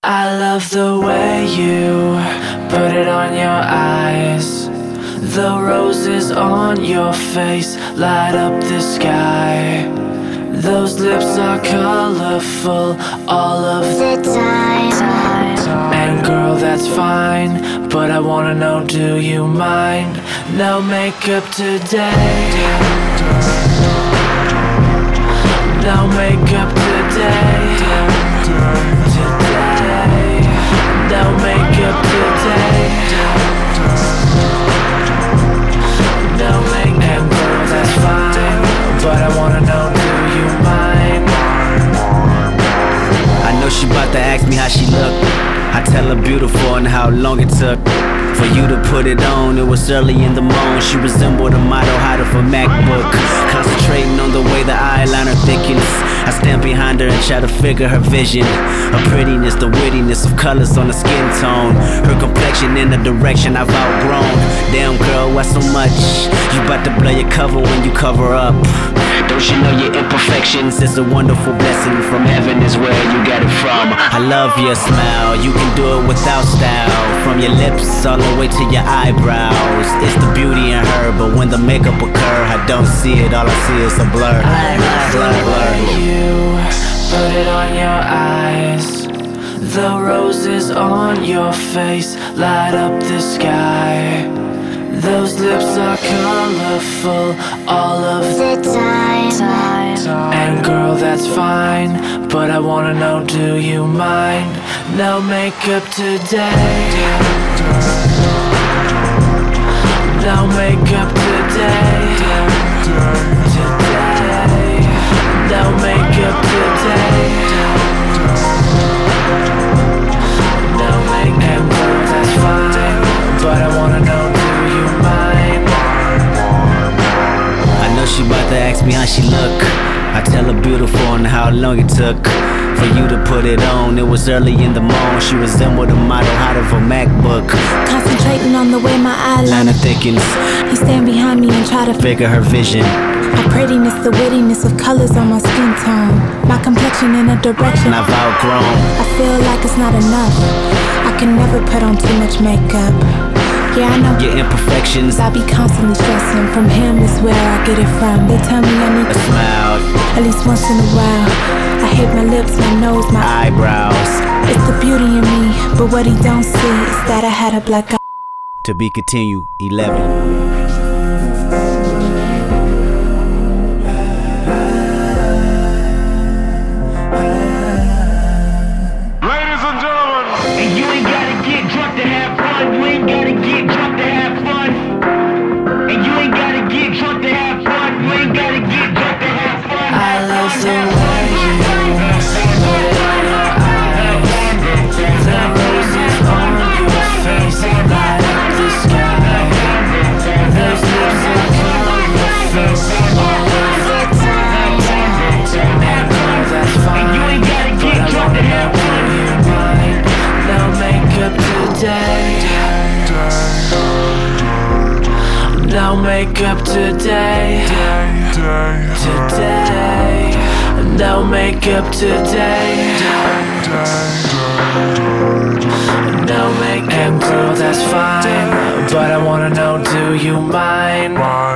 I love the way you put it on your eyes. The roses on your face light up the sky. Those lips are colorful all of the time. And girl, that's fine, but I wanna know, do you mind? No makeup today. No makeup today. No makeup today. No makeup, and girl, that's fine, but I wanna know, do you mind? I know she bout to ask me how she look. I tell her beautiful and how long it took for you to put it on. It was early in the morning. She resembled a model out of a MacBook, concentrating on the way the eyeliner thickens. I stand behind her and try to figure her vision. Her prettiness, the wittiness of colors on the skin tone. Her complexion in a direction I've outgrown. Damn girl, why so much? You bout to blow your cover when you cover up. Don't you know your imperfections is a wonderful blessing from heaven is where you get it from. I love your smile, you can do it without style. From your lips all the way to your eyebrows. It's the beauty in her, but when the makeup occur, I don't see it, all I see is a blur. I love the way you put it on your eyes. The roses on your face light up the sky. Those lips are colorful all of the time. And girl, that's fine, but I wanna know, do you mind? No makeup today. No makeup today. No makeup today. No makeup, and girl, that's fine, but I wanna know, do you mind? I know she bout to ask me how she look. I tell her beautiful and how long it took for you to put it on. It was early in the morning. She resembled a model out of a MacBook, concentrating on the way my eyeliner thickens. You stand behind me and try to Figure her vision. my prettiness, the wittiness of colors on my skin tone. My complexion in a direction I've outgrown. I feel like it's not enough. I can never put on too much makeup. Yeah, I know Your imperfections, I be constantly stressing. From him is where I get it from. They tell me I need a to smile, at least once in a while. I hate my lips, my nose, my eyebrows. It's the beauty in me, but what he don't see is that I had a black eye. To be continued, 11. No makeup today. Today. No makeup today. No makeup, and girl, that's fine, but I wanna know, do you mind?